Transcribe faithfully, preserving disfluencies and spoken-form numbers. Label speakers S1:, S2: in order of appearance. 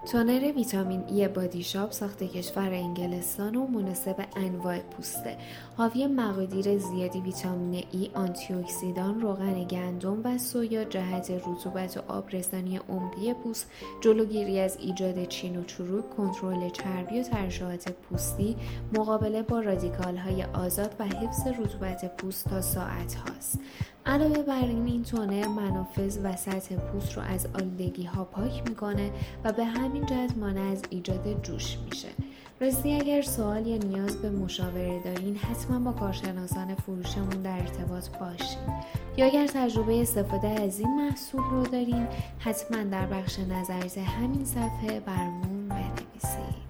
S1: تونر ویتامین ای بادی شاپ ساخت کشور انگلستان و مناسب انواع پوسته. حاوی مقادیر زیادی ویتامین ای، آنتی اکسیدان، روغن گندم و سویا جهت رطوبت و آبرسانی عمقی پوست، جلوگیری از ایجاد چین و چروک، کنترل چربی و ترشحات پوستی، مقابله با رادیکال‌های آزاد و حفظ رطوبت پوست تا ساعت هاست. علاوه بر این این تونر منافذ و سطح پوست رو از آلودگی ها پاک میکنه و به همین جهت مانع از ایجاد جوش میشه. راستی اگر سوال یا نیاز به مشاوره دارین حتما با کارشناسان فروشمون در ارتباط باشین، یا اگر تجربه استفاده از این محصول رو دارین حتما در بخش نظرات همین صفحه برامون بنویسید.